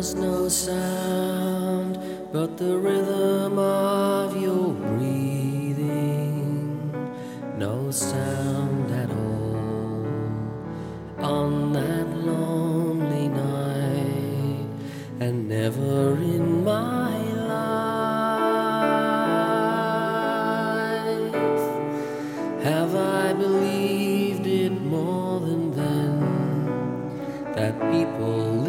was no sound but the rhythm of your breathing, no sound at all on that lonely night, and never in my life have I believed it more than then, that people